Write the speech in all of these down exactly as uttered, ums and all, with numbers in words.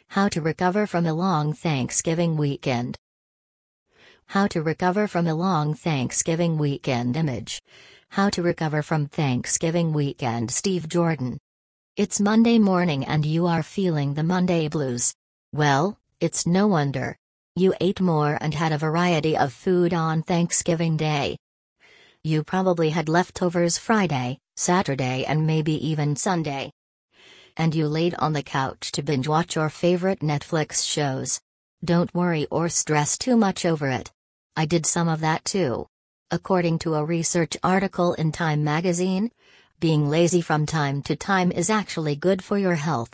How to recover from a long Thanksgiving weekend. How to recover from a long Thanksgiving weekend image. How to recover from Thanksgiving weekend. Steve Jordan. It's Monday morning and you are feeling the Monday blues. Well, it's no wonder. You ate more and had a variety of food on Thanksgiving Day. You probably had leftovers Friday, Saturday, and maybe even Sunday. And you laid on the couch to binge watch your favorite Netflix shows. Don't worry or stress too much over it. I did some of that too. According to a research article in Time magazine, being lazy from time to time is actually good for your health.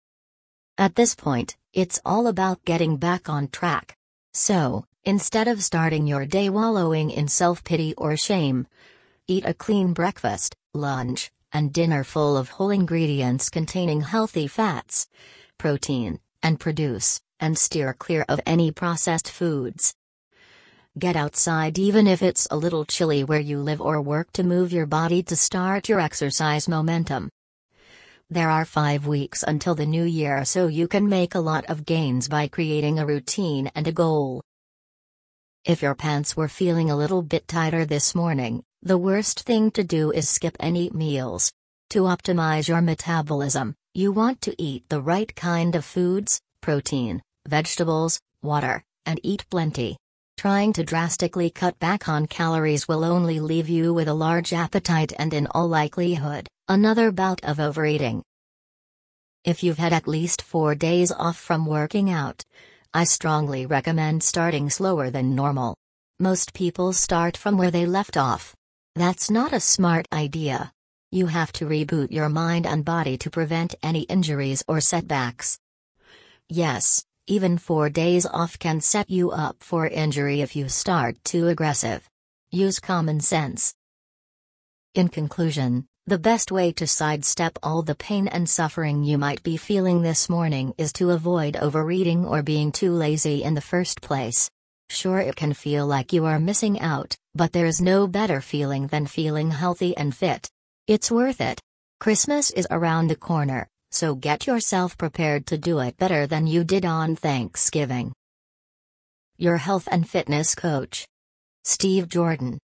At this point, it's all about getting back on track. So, instead of starting your day wallowing in self-pity or shame, eat a clean breakfast, lunch, and dinner full of whole ingredients containing healthy fats, protein, and produce, and steer clear of any processed foods. Get outside even if it's a little chilly where you live or work to move your body to start your exercise momentum. There are five weeks until the new year, so you can make a lot of gains by creating a routine and a goal. If your pants were feeling a little bit tighter this morning, the worst thing to do is skip any meals. To optimize your metabolism, you want to eat the right kind of foods, protein, vegetables, water, and eat plenty. Trying to drastically cut back on calories will only leave you with a large appetite and, in all likelihood, another bout of overeating. If you've had at least four days off from working out, I strongly recommend starting slower than normal. Most people start from where they left off. That's not a smart idea. You have to reboot your mind and body to prevent any injuries or setbacks. Yes, even four days off can set you up for injury if you start too aggressive. Use common sense. In conclusion, the best way to sidestep all the pain and suffering you might be feeling this morning is to avoid overeating or being too lazy in the first place. Sure, it can feel like you are missing out, but there's no better feeling than feeling healthy and fit. It's worth it. Christmas is around the corner, so get yourself prepared to do it better than you did on Thanksgiving. Your health and fitness coach, Steve Jordan.